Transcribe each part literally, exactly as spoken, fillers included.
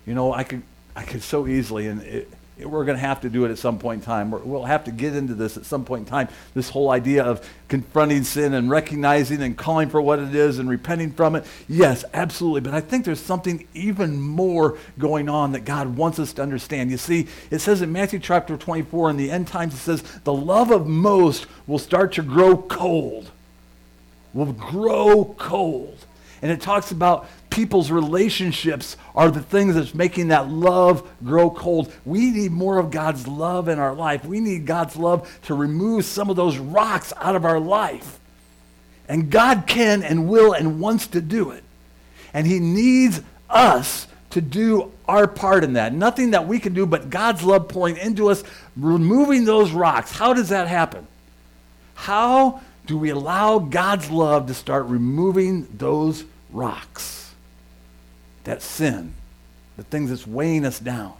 You know, I could, I could so easily, and it, it, we're going to have to do it at some point in time. We're, we'll have to get into this at some point in time, this whole idea of confronting sin and recognizing and calling for what it is and repenting from it. Yes, absolutely. But I think there's something even more going on that God wants us to understand. You see, it says in Matthew chapter twenty-four, in the end times, it says, the love of most will start to grow cold. Will grow cold. And it talks about people's relationships are the things that's making that love grow cold. We need more of God's love in our life. We need God's love to remove some of those rocks out of our life. And God can and will and wants to do it. And he needs us to do our part in that. Nothing that we can do but God's love pouring into us, removing those rocks. How does that happen? How do we allow God's love to start removing those rocks? That sin, the things that's weighing us down.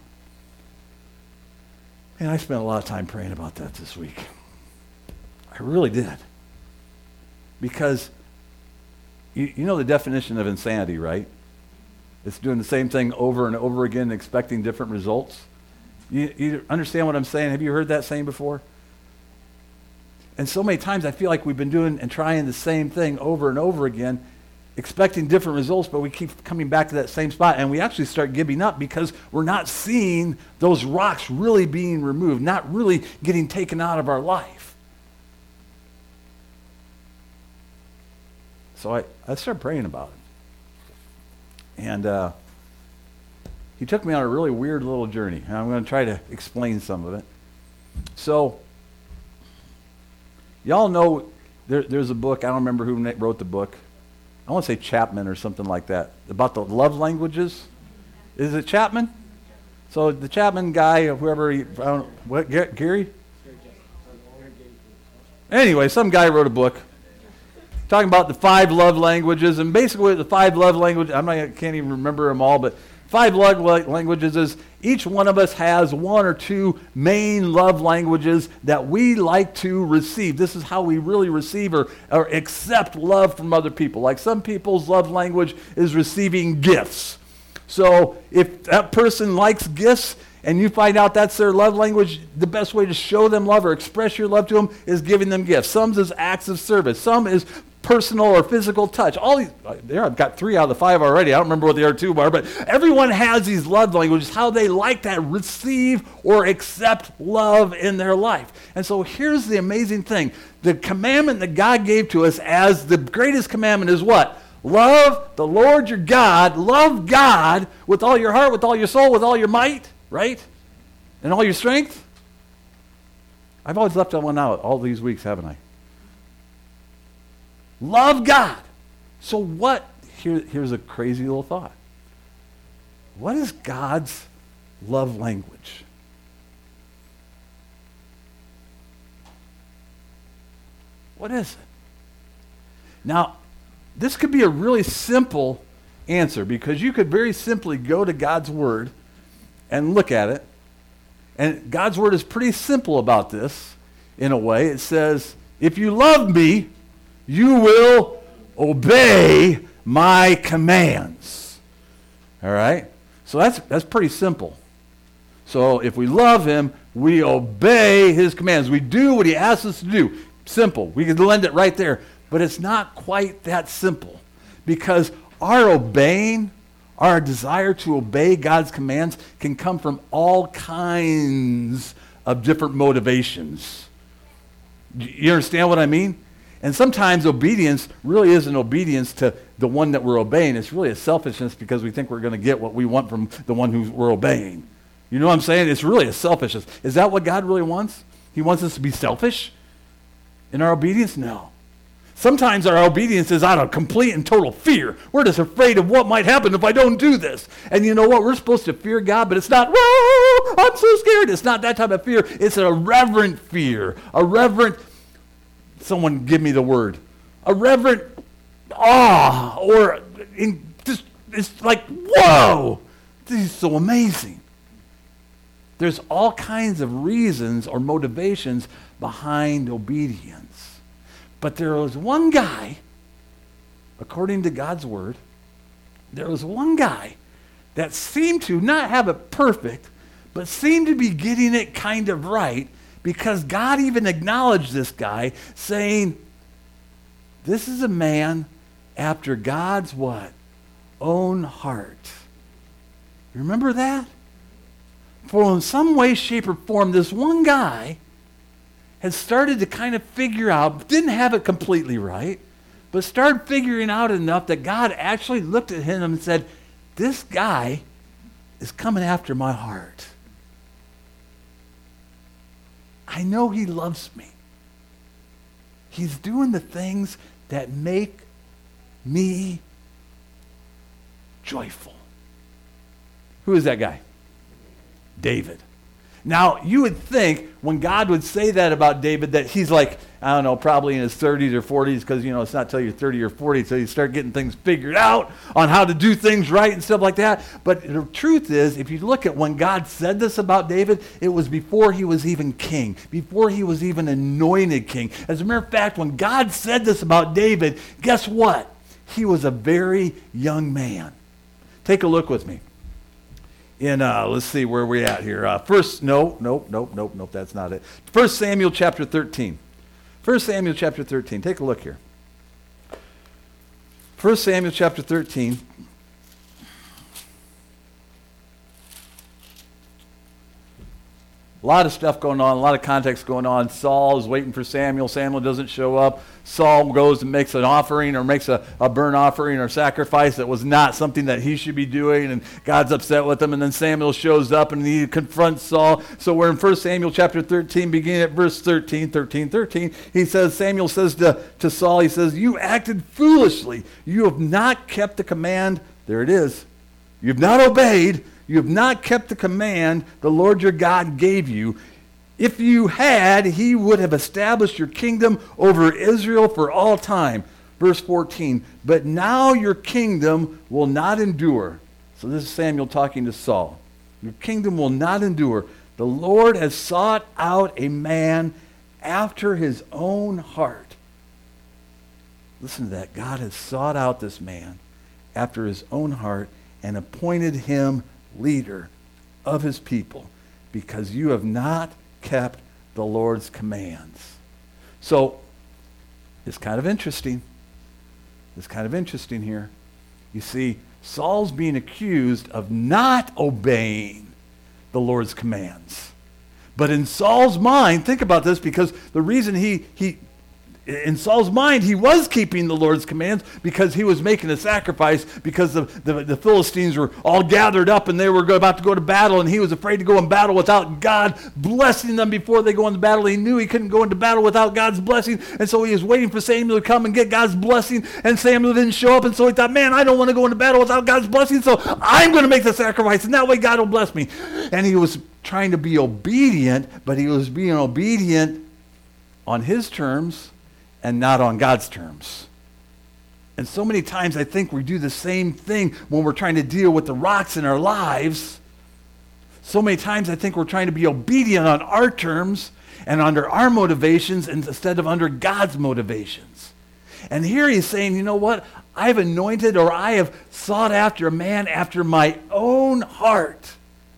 And I spent a lot of time praying about that this week. I really did. Because you, you know the definition of insanity, right? It's doing the same thing over and over again and expecting different results. You, you understand what I'm saying? Have you heard that saying before? And so many times I feel like we've been doing and trying the same thing over and over again, expecting different results, but we keep coming back to that same spot, and we actually start giving up because we're not seeing those rocks really being removed, not really getting taken out of our life. So I, I started praying about it. And uh, he took me on a really weird little journey, and I'm going to try to explain some of it. So, y'all know there, there's a book, I don't remember who wrote the book. I want to say Chapman or something like that, about the love languages. Is it Chapman? So the Chapman guy, or whoever, he, I don't, what, Gary? Anyway, some guy wrote a book talking about the five love languages, and basically the five love languages, I'm not, I can't even remember them all, but five love languages is each one of us has one or two main love languages that we like to receive. This is how we really receive or, or accept love from other people. Like some people's love language is receiving gifts. So if that person likes gifts and you find out that's their love language, the best way to show them love or express your love to them is giving them gifts. Some is acts of service. Some is personal or physical touch. All these, there, I've got three out of the five already. I don't remember what the other two are, but everyone has these love languages, how they like to receive or accept love in their life. And so here's the amazing thing. The commandment that God gave to us as the greatest commandment is what? Love the Lord your God. Love God with all your heart, with all your soul, with all your might, right? And all your strength. I've always left that one out all these weeks, haven't I? Love God. So what, here, here's a crazy little thought. What is God's love language? What is it? Now, this could be a really simple answer because you could very simply go to God's Word and look at it. And God's Word is pretty simple about this in a way. It says, if you love me, you will obey my commands. All right? So that's that's pretty simple. So if we love him, we obey his commands. We do what he asks us to do. Simple. We can lend it right there. But it's not quite that simple. Because our obeying, our desire to obey God's commands can come from all kinds of different motivations. You understand what I mean? And sometimes obedience really isn't obedience to the one that we're obeying. It's really a selfishness because we think we're going to get what we want from the one who we're obeying. You know what I'm saying? It's really a selfishness. Is that what God really wants? He wants us to be selfish in our obedience? No. Sometimes our obedience is out of complete and total fear. We're just afraid of what might happen if I don't do this. And you know what? We're supposed to fear God, but it's not, whoa, I'm so scared. It's not that type of fear. It's a reverent fear. A reverent, someone give me the word. A reverent awe, or in just, it's like, whoa, this is so amazing. There's all kinds of reasons or motivations behind obedience. But there was one guy, according to God's word, there was one guy that seemed to not have it perfect, but seemed to be getting it kind of right, because God even acknowledged this guy, saying, this is a man after God's what? Own heart. Remember that? For in some way, shape, or form, this one guy had started to kind of figure out, didn't have it completely right, but started figuring out enough that God actually looked at him and said, this guy is coming after my heart. I know he loves me. He's doing the things that make me joyful. Who is that guy? David. Now, you would think when God would say that about David that he's like, I don't know, probably in his thirties or forties, because, you know, it's not till you're thirty or forty till you start getting things figured out on how to do things right and stuff like that. But the truth is, if you look at when God said this about David, it was before he was even king, before he was even anointed king. As a matter of fact, when God said this about David, guess what? He was a very young man. Take a look with me. In, uh, let's see where we're at here. Uh, first, no, nope, nope, nope, nope, that's not it. First Samuel chapter thirteen. First Samuel chapter thirteen. Take a look here. First Samuel chapter thirteen. A lot of stuff going on, a lot of context going on. Saul is waiting for Samuel. Samuel doesn't show up. Saul goes and makes an offering or makes a, a burnt offering or sacrifice that was not something that he should be doing, and God's upset with him. And then Samuel shows up and he confronts Saul. So we're in First Samuel chapter thirteen, beginning at verse thirteen, thirteen, thirteen. He says, Samuel says to, to Saul, he says, you acted foolishly. You have not kept the command. There it is. You've not obeyed. You have not kept the command the Lord your God gave you. If you had, he would have established your kingdom over Israel for all time. Verse fourteen, but now your kingdom will not endure. So this is Samuel talking to Saul. Your kingdom will not endure. The Lord has sought out a man after his own heart. Listen to that. God has sought out this man after his own heart and appointed him leader of his people, because you have not kept the Lord's commands. So it's kind of interesting. It's kind of interesting here. You see, Saul's being accused of not obeying the Lord's commands. But in Saul's mind, think about this, because the reason he he in Saul's mind, he was keeping the Lord's commands because he was making a sacrifice, because the, the, the Philistines were all gathered up and they were go, about to go to battle, and he was afraid to go in battle without God blessing them before they go into battle. He knew he couldn't go into battle without God's blessing, and so he was waiting for Samuel to come and get God's blessing, and Samuel didn't show up, and so he thought, man, I don't want to go into battle without God's blessing, so I'm going to make the sacrifice, and that way God will bless me. And he was trying to be obedient, but he was being obedient on his terms and not on God's terms. And so many times I think we do the same thing when we're trying to deal with the rocks in our lives. So many times I think we're trying to be obedient on our terms and under our motivations instead of under God's motivations. And here he's saying, you know what? I've anointed, or I have sought after a man after my own heart.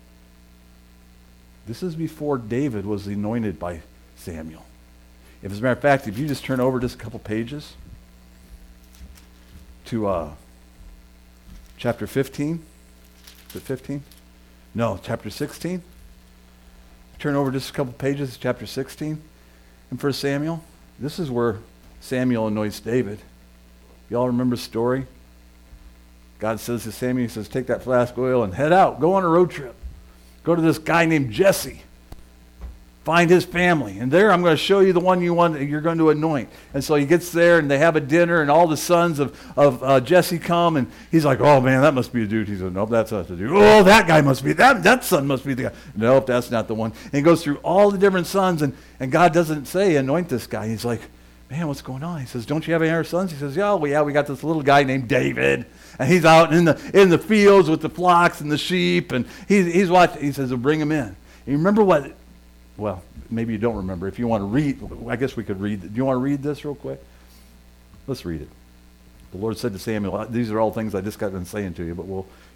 This is before David was anointed by Samuel. If, as a matter of fact, if you just turn over just a couple pages to uh, chapter fifteen. Is it fifteen? No, chapter sixteen. Turn over just a couple pages to chapter sixteen in First Samuel. This is where Samuel anoints David. Y'all remember the story? God says to Samuel, he says, take that flask of oil and head out. Go on a road trip. Go to this guy named Jesse. Find his family. And there I'm going to show you the one you want, you're going to anoint. And so he gets there and they have a dinner and all the sons of, of uh, Jesse come, and he's like, oh man, that must be a dude. He says, nope, that's not the dude. Oh, that guy must be, that that son must be the guy. Nope, that's not the one. And he goes through all the different sons, and, and God doesn't say anoint this guy. He's like, man, what's going on? He says, don't you have any other sons? He says, yeah, well, yeah, we got this little guy named David. And he's out in the in the fields with the flocks and the sheep, and he's, he's watching. He says, well, bring him in. And you remember what, well, maybe you don't remember. If you want to read, I guess we could read. Do you want to read this real quick? Let's read it. The Lord said to Samuel, these are all things I just got done saying to you, but we'll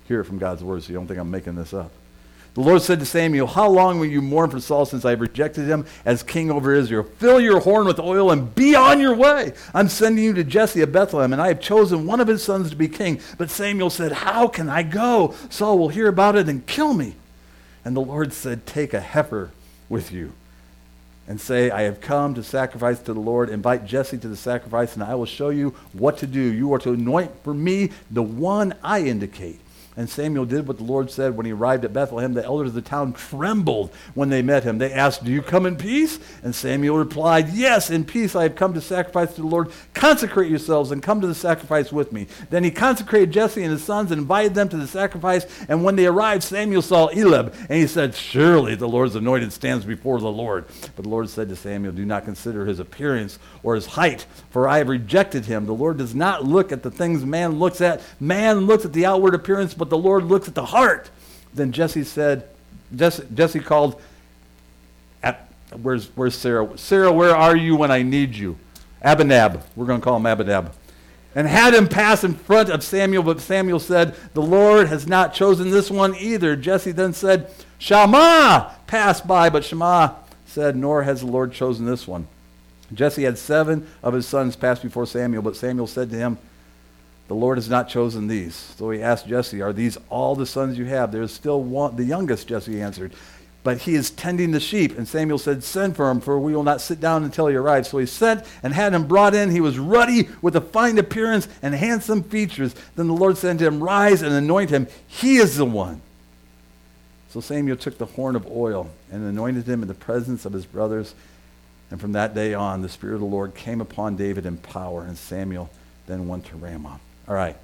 hear it from God's word, so you don't think I'm making this up. The Lord said to Samuel, how long will you mourn for Saul since I have rejected him as king over Israel? Fill your horn with oil and be on your way. I'm sending you to Jesse of Bethlehem, and I have chosen one of his sons to be king. But Samuel said, how can I go? Saul will hear about it and kill me. And the Lord said, take a heifer with you and say, I have come to sacrifice to the Lord. Invite Jesse to the sacrifice, and I will show you what to do. You are to anoint for me the one I indicate. And Samuel did what the Lord said. When he arrived at Bethlehem, the elders of the town trembled when they met him. They asked, do you come in peace? And Samuel replied, yes, in peace I have come to sacrifice to the Lord. Consecrate yourselves and come to the sacrifice with me. Then he consecrated Jesse and his sons and invited them to the sacrifice. And when they arrived, Samuel saw Eliab, and he said, surely the Lord's anointed stands before the Lord. But the Lord said to Samuel, do not consider his appearance or his height, for I have rejected him. The Lord does not look at the things man looks at. Man looks at the outward appearance, but the Lord looks at the heart. Then Jesse said, Jesse, Jesse called, at, where's, where's Sarah? Sarah, where are you when I need you? Abinab. We're going to call him Abinab. And had him pass in front of Samuel, but Samuel said, the Lord has not chosen this one either. Jesse then said, Shammah, pass by. But Shammah said, nor has the Lord chosen this one. Jesse had seven of his sons pass before Samuel, but Samuel said to him, the Lord has not chosen these. So he asked Jesse, are these all the sons you have? There is still one, the youngest, Jesse answered, but he is tending the sheep. And Samuel said, send for him, for we will not sit down until he arrives. So he sent and had him brought in. He was ruddy with a fine appearance and handsome features. Then the Lord said to him, rise and anoint him. He is the one. So Samuel took the horn of oil and anointed him in the presence of his brothers. And from that day on, the Spirit of the Lord came upon David in power, and Samuel then went to Ramah. All right.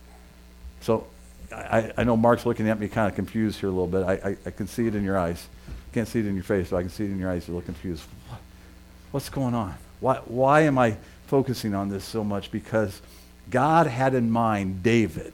So I, I know Mark's looking at me kind of confused here a little bit. I, I, I can see it in your eyes. Can't see it in your face, but I can see it in your eyes. You're a little confused. What, what's going on? Why, why am I focusing on this so much? Because God had in mind David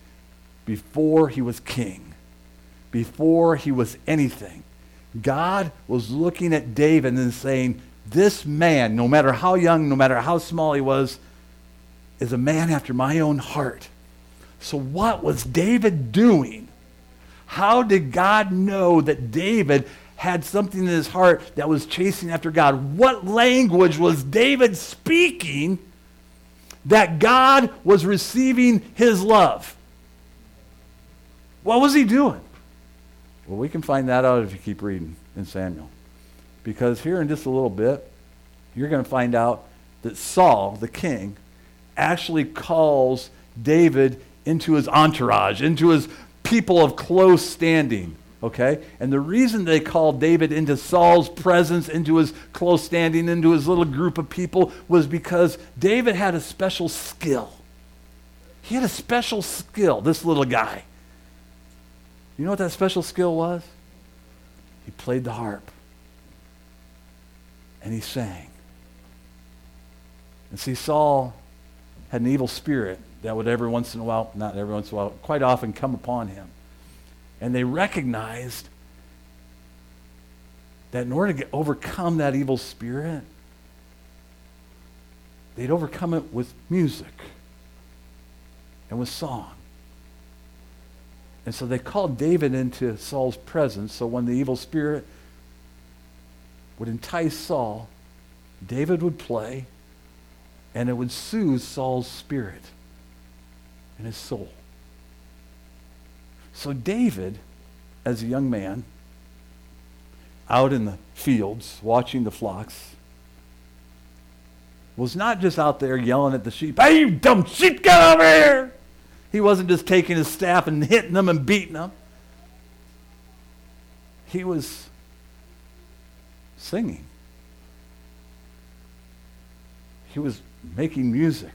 before he was king, before he was anything. God was looking at David and saying, this man, no matter how young, no matter how small he was, is a man after my own heart. So what was David doing? How did God know that David had something in his heart that was chasing after God? What language was David speaking that God was receiving his love? What was he doing? Well, we can find that out if you keep reading in Samuel. Because here in just a little bit, you're going to find out that Saul, the king, actually calls David into his entourage, into his people of close standing, okay? And the reason they called David into Saul's presence, into his close standing, into his little group of people, was because David had a special skill. He had a special skill, this little guy. You know what that special skill was? He played the harp. And he sang. And see, Saul had an evil spirit that would every once in a while, not every once in a while, quite often come upon him. And they recognized that in order to get, overcome that evil spirit, they'd overcome it with music and with song. And so they called David into Saul's presence, so when the evil spirit would entice Saul, David would play, and it would soothe Saul's spirit and his soul. So David, as a young man, out in the fields, watching the flocks, was not just out there yelling at the sheep, hey, you dumb sheep, get over here! He wasn't just taking his staff and hitting them and beating them. He was singing. He was making music.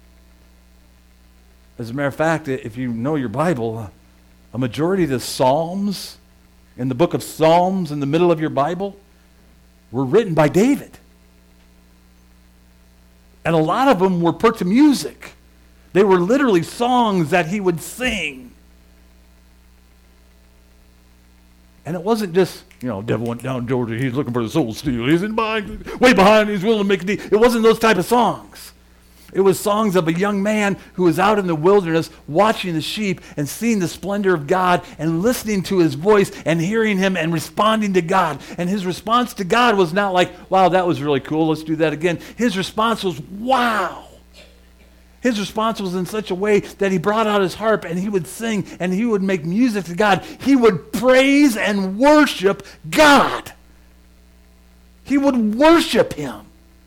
As a matter of fact, if you know your Bible, a majority of the Psalms in the book of Psalms in the middle of your Bible were written by David. And a lot of them were put to music. They were literally songs that he would sing. And it wasn't just, you know, devil went down Georgia, he's looking for the soul steal. He's in behind, way behind, he's willing to make a deal. It wasn't those type of songs. It was songs of a young man who was out in the wilderness watching the sheep and seeing the splendor of God and listening to his voice and hearing him and responding to God. And his response to God was not like, wow, that was really cool, let's do that again. His response was, wow. His response was in such a way that he brought out his harp and he would sing and he would make music to God. He would praise and worship God. He would worship him.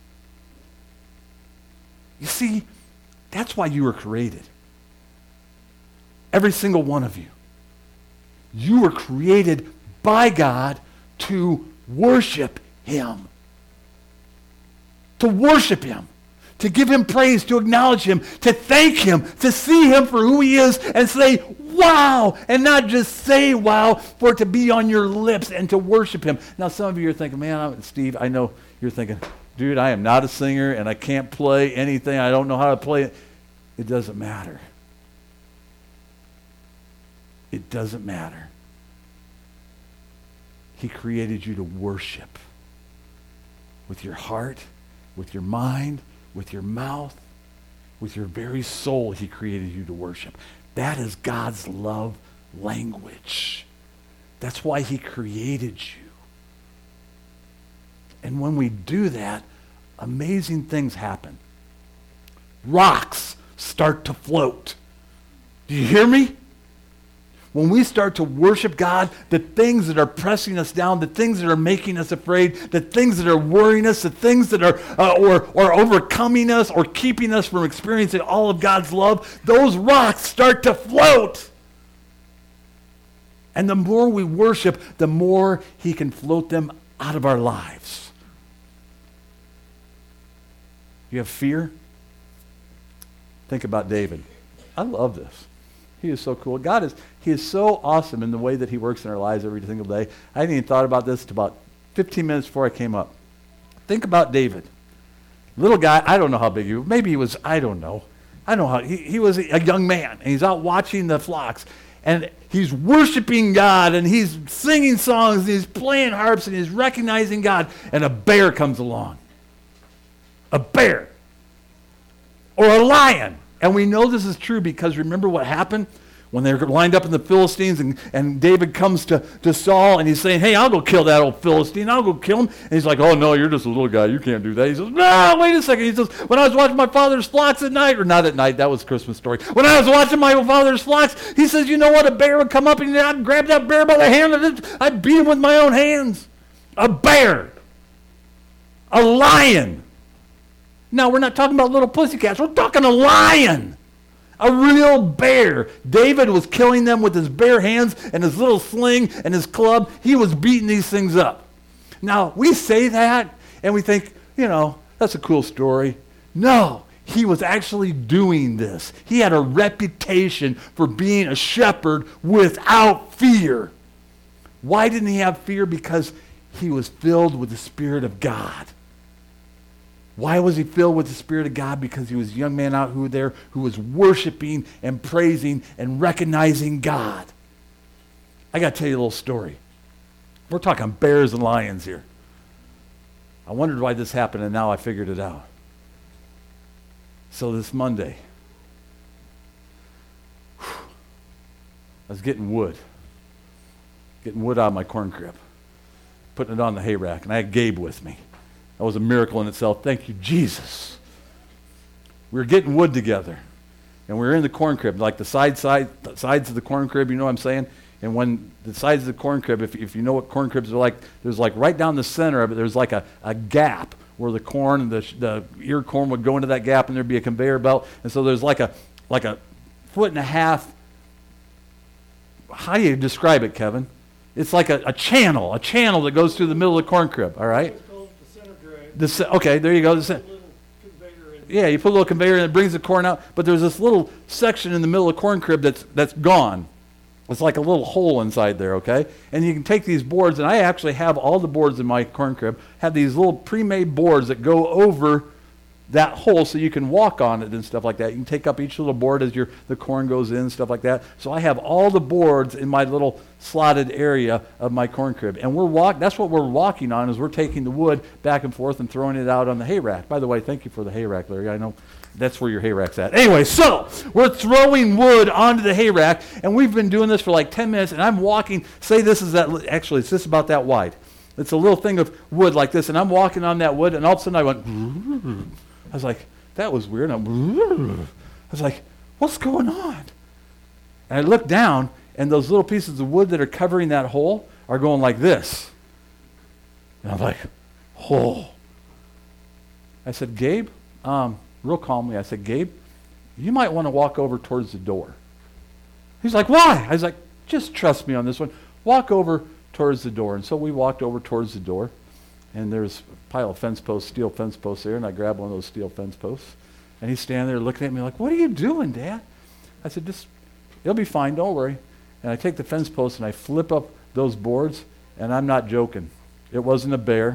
You see, that's why you were created. Every single one of you. You were created by God to worship him. To worship him. To give him praise, to acknowledge him, to thank him, to see him for who he is and say, wow, and not just say wow, for it to be on your lips and to worship him. Now some of you are thinking, man, I'm, Steve, I know you're thinking, dude, I am not a singer and I can't play anything. I don't know how to play it. It doesn't matter. It doesn't matter. He created you to worship with your heart, with your mind, with your mouth, with your very soul. He created you to worship. That is God's love language. That's why he created you. And when we do that, amazing things happen. Rocks start to float. Do you hear me? When we start to worship God, the things that are pressing us down, the things that are making us afraid, the things that are worrying us, the things that are uh, or, or overcoming us or keeping us from experiencing all of God's love, those rocks start to float. And the more we worship, the more he can float them out of our lives. You have fear? Think about David. I love this. He is so cool. God is, he is so awesome in the way that he works in our lives every single day. I hadn't even thought about this until about fifteen minutes before I came up. Think about David. Little guy, I don't know how big he was. Maybe he was, I don't know. I don't know how, he, he was a young man, and he's out watching the flocks, and he's worshiping God, and he's singing songs, and he's playing harps, and he's recognizing God, and a bear comes along. A bear. Or a lion. And we know this is true because remember what happened? When they were lined up in the Philistines and, and David comes to, to Saul and he's saying, hey, I'll go kill that old Philistine. I'll go kill him. And he's like, oh, no, you're just a little guy. You can't do that. He says, no, wait a second. He says, when I was watching my father's flocks at night, or not at night, that was a Christmas story. When I was watching my father's flocks, he says, you know what? A bear would come up and I'd grab that bear by the hand and I'd beat him with my own hands. A bear. A lion. Now, we're not talking about little pussycats. We're talking a lion. A real bear. David was killing them with his bare hands and his little sling and his club. He was beating these things up. Now, we say that and we think, you know, that's a cool story. No, he was actually doing this. He had a reputation for being a shepherd without fear. Why didn't he have fear? Because he was filled with the Spirit of God. Why was he filled with the Spirit of God? Because he was a young man out who there who was worshiping and praising and recognizing God. I got to tell you a little story. We're talking bears and lions here. I wondered why this happened, and now I figured it out. So this Monday, I was getting wood. Getting wood out of my corn crib. Putting it on the hay rack, and I had Gabe with me. That was a miracle in itself. Thank you, Jesus. We were getting wood together. And we were in the corn crib, like the side, side the sides of the corn crib, you know what I'm saying? And when the sides of the corn crib, if, if you know what corn cribs are like, there's like right down the center of it, there's like a, a gap where the corn and the, the ear corn would go into that gap and there'd be a conveyor belt. And so there's like a like a foot and a half. How do you describe it, Kevin? It's like a, a channel, a channel that goes through the middle of the corn crib, all right? The, okay, there you go. The, yeah, you put a little conveyor and it brings the corn out, but there's this little section in the middle of the corn crib that's that's gone. It's like a little hole inside there, okay? And you can take these boards, and I actually have all the boards in my corn crib, have these little pre-made boards that go over that hole so you can walk on it and stuff like that. You can take up each little board as your the corn goes in and stuff like that. So I have all the boards in my little slotted area of my corn crib. And we're walk that's what we're walking on, is we're taking the wood back and forth and throwing it out on the hay rack. By the way, thank you for the hay rack, Larry. I know That's where your hay rack's at. Anyway, so we're throwing wood onto the hay rack, and we've been doing this for like ten minutes, and I'm walking, say this is that, actually, it's just about that wide. It's a little thing of wood like this, and I'm walking on that wood, and all of a sudden I went, I was like, that was weird. And I'm, I was like, what's going on? And I look down, and those little pieces of wood that are covering that hole are going like this. And I'm like, oh. I said, Gabe, um, real calmly, I said, Gabe, you might want to walk over towards the door. He's like, why? I was like, just trust me on this one. Walk over towards the door. And so we walked over towards the door, and there's a pile of fence posts, steel fence posts there, and I grabbed one of those steel fence posts. And he's standing there looking at me like, what are you doing, Dad? I said, just, it'll be fine, don't worry. And I take the fence post and I flip up those boards, and I'm not joking. It wasn't a bear,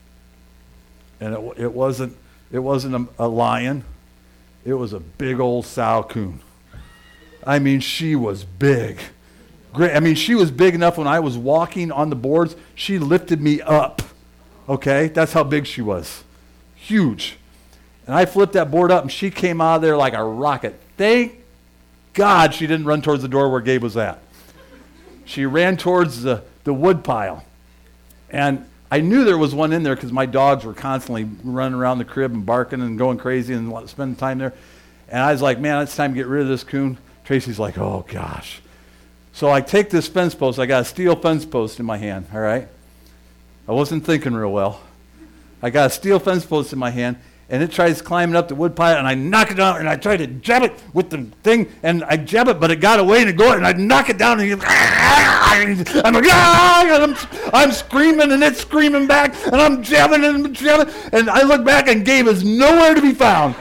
and it, it wasn't it wasn't a, a lion. It was a big old sow coon. I mean, she was big. Great. I mean, she was big enough when I was walking on the boards, she lifted me up. Okay? That's how big she was. Huge. And I flipped that board up, and she came out of there like a rocket. Thank God she didn't run towards the door where Gabe was at. She ran towards the, the wood pile. And I knew there was one in there because my dogs were constantly running around the crib and barking and going crazy and spending time there. And I was like, man, it's time to get rid of this coon. Tracy's like, oh, gosh. So I take this fence post. I got a steel fence post in my hand, all right? I wasn't thinking real well. I got a steel fence post in my hand, and it tries climbing up the wood pile, and I knock it down, and I try to jab it with the thing, and I jab it, but it got away, and it go, and I knock it down, and it, I'm like, ah! And I'm, I'm screaming, and it's screaming back, and I'm jabbing and jabbing, and I look back, and Gabe is nowhere to be found.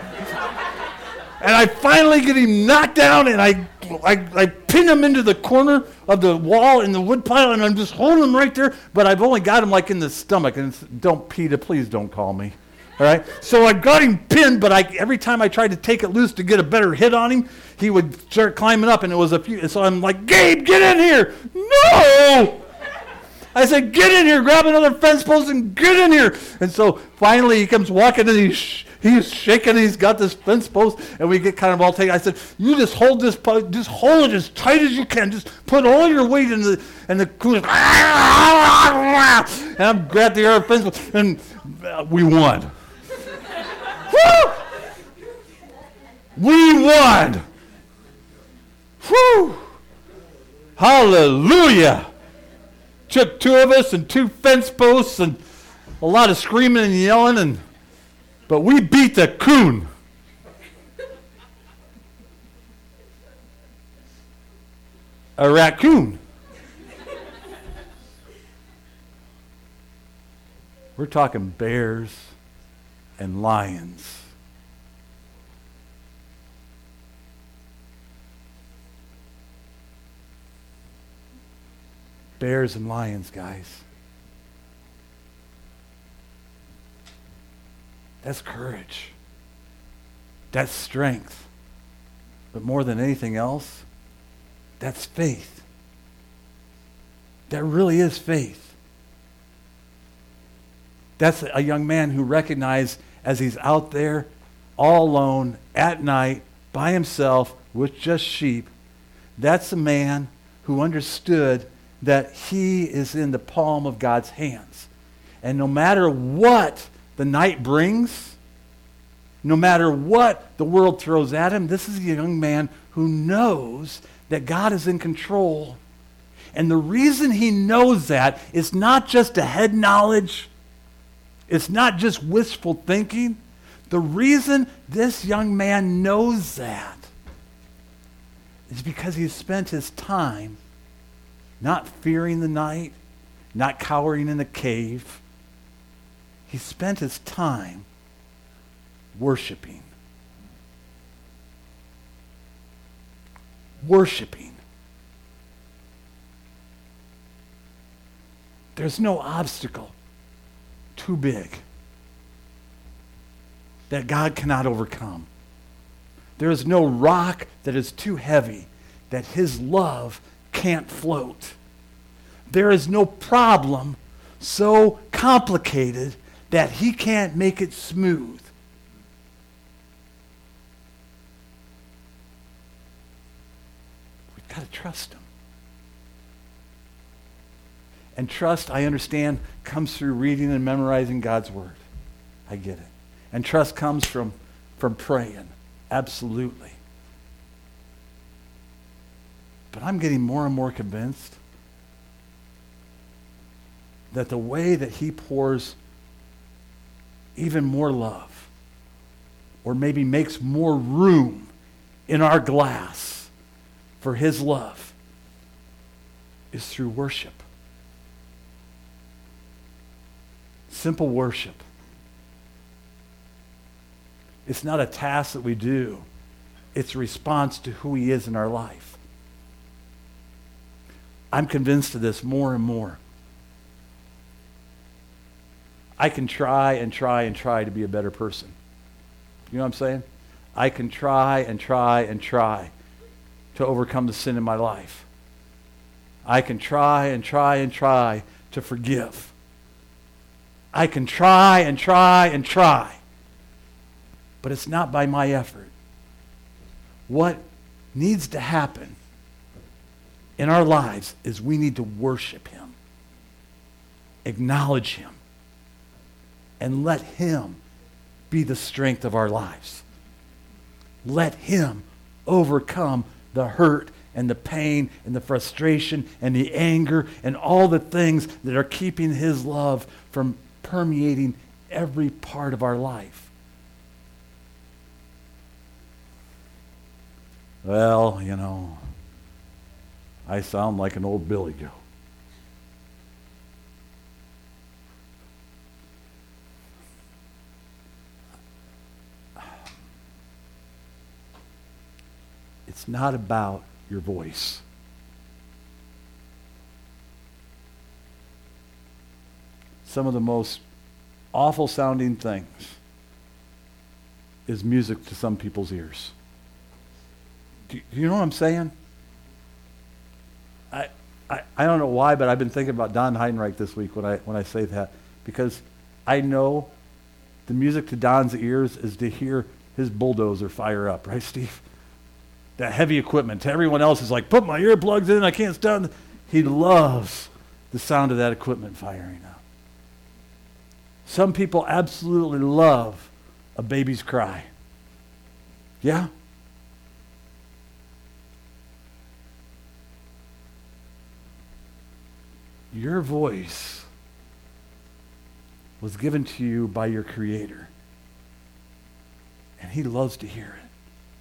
And I finally get him knocked down, and I, I, I pin him into the corner of the wall in the wood pile, and I'm just holding him right there, but I've only got him like in the stomach, and it's, don't, Peter, please don't call me. All right, so I got him pinned, but I, every time I tried to take it loose to get a better hit on him, he would start climbing up, and it was a few. So I'm like, Gabe, get in here! No! I said, get in here, grab another fence post and get in here. And so finally he comes walking, and he's sh- he's shaking, and he's got this fence post, and we get kind of all taken. I said, you just hold this, po- just hold it as tight as you can. Just put all your weight in the, and the coon, and I grabbed the other fence post, and uh, we won. Woo! We won. Whew! Hallelujah! Took two of us and two fence posts and a lot of screaming and yelling, and but we beat the coon. A raccoon. We're talking bears and lions. Bears and lions, guys. That's courage. That's strength. But more than anything else, that's faith. That really is faith. That's a young man who recognized as he's out there all alone at night by himself with just sheep, that's a man who understood that he is in the palm of God's hands. And no matter what the night brings, no matter what the world throws at him, this is a young man who knows that God is in control. And the reason he knows that is not just a head knowledge. It's not just wishful thinking. The reason this young man knows that is because he spent his time not fearing the night, not cowering in a cave. He spent his time worshiping. Worshiping. There's no obstacle too big that God cannot overcome. There is no rock that is too heavy that his love can't float. There is no problem so complicated that he can't make it smooth. trust him. And trust, I understand, comes through reading and memorizing God's word. I get it. And trust comes from, from praying. Absolutely. But I'm getting more and more convinced that the way that he pours even more love, or maybe makes more room in our glass for his love, is through worship. Simple worship. It's not a task that we do. It's a response to who he is in our life. I'm convinced of this more and more. I can try and try and try to be a better person. You know what I'm saying? I can try and try and try to overcome the sin in my life. I can try and try and try to forgive. I can try and try and try. But it's not by my effort. What needs to happen in our lives is we need to worship him, acknowledge him, and let him be the strength of our lives. Let him overcome the hurt and the pain and the frustration and the anger and all the things that are keeping his love from permeating every part of our life. Well, you know, I sound like an old Billy Joe. It's not about your voice. Some of the most awful sounding things is music to some people's ears. Do you know what I'm saying? I, I I don't know why, but I've been thinking about Don Heidenreich this week when I when I say that, because I know the music to Don's ears is to hear his bulldozer fire up, right, Steve? That heavy equipment. To everyone else is like, put my earplugs in, I can't stand. He loves the sound of that equipment firing up. Some people absolutely love a baby's cry. Yeah? Your voice was given to you by your Creator, and he loves to hear it.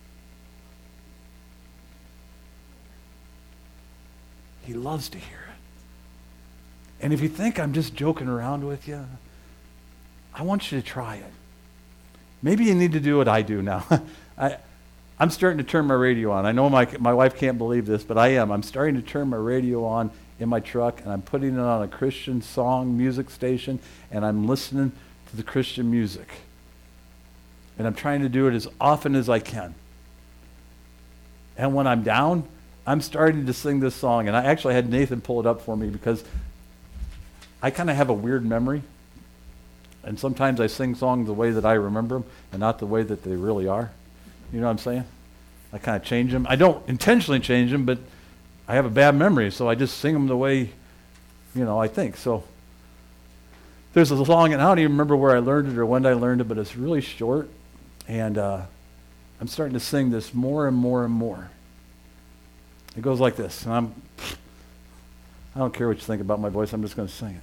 He loves to hear it. And if you think I'm just joking around with you, I want you to try it. Maybe you need to do what I do now. I, I'm starting to turn my radio on. I know my, my wife can't believe this, but I am. I'm starting to turn my radio on in my truck, and I'm putting it on a Christian song music station, and I'm listening to the Christian music. And I'm trying to do it as often as I can. And when I'm down, I'm starting to sing this song, and I actually had Nathan pull it up for me because I kind of have a weird memory, and sometimes I sing songs the way that I remember them and not the way that they really are. You know what I'm saying? I kind of change them. I don't intentionally change them, but I have a bad memory, so I just sing them the way, you know, I think. So there's a song, and I don't even remember where I learned it or when I learned it, but it's really short, and uh, I'm starting to sing this more and more and more. It goes like this, and I'm, I don't care what you think about my voice, I'm just going to sing it.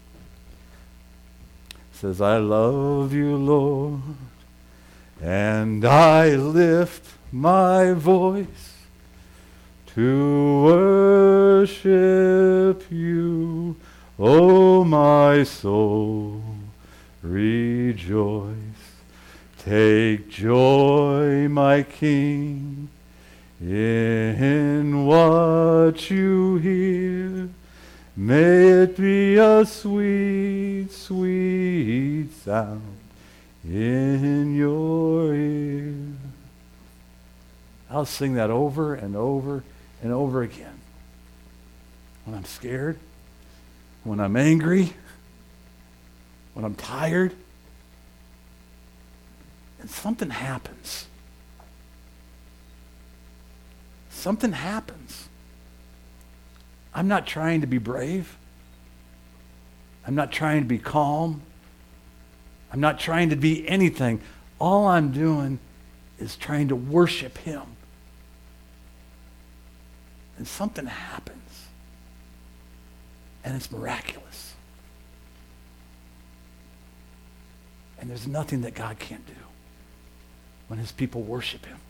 It says, I love you, Lord, and I lift my voice to worship you, O my soul, rejoice. Take joy, my King, in what you hear. May it be a sweet, sweet sound in your ear. I'll sing that over and over and over again. When I'm scared, when I'm angry, when I'm tired, and something happens. Something happens. I'm not trying to be brave. I'm not trying to be calm. I'm not trying to be anything. All I'm doing is trying to worship him. And something happens. And it's miraculous. And there's nothing that God can't do when his people worship him.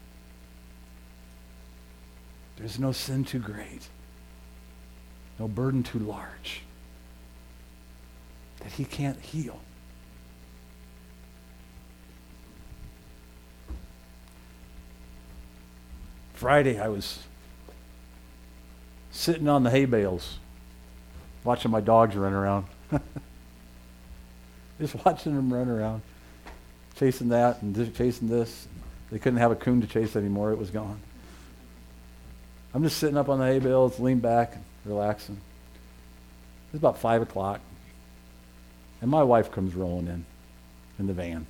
There's no sin too great, no burden too large that he can't heal. Friday, I was sitting on the hay bales, watching my dogs run around. Just watching them run around, chasing that and just chasing this. They couldn't have a coon to chase anymore. It was gone. I'm just sitting up on the hay bales, lean back, and relaxing. It's about five o'clock, and my wife comes rolling in, in the van.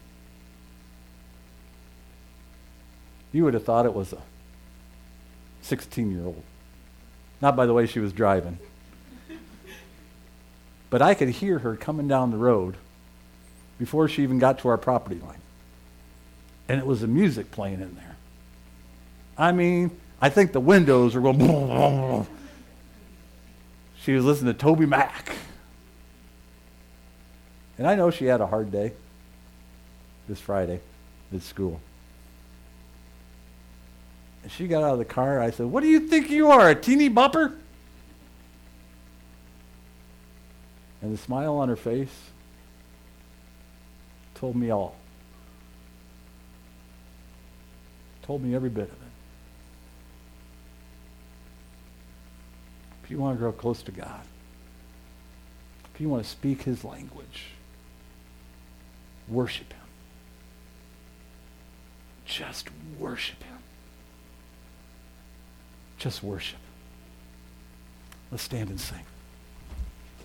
You would have thought it was a sixteen-year-old. Not by the way she was driving. But I could hear her coming down the road before she even got to our property line. And it was the music playing in there. I mean, I think the windows were going... Blah, blah, blah. She was listening to Toby Mac. And I know she had a hard day this Friday at school. And she got out of the car. I said, "What do you think you are, a teeny bopper?" And the smile on her face told me all. Told me every bit of it. If you want to grow close to God, if you want to speak his language, worship him. Just worship him. Just worship. Let's stand and sing.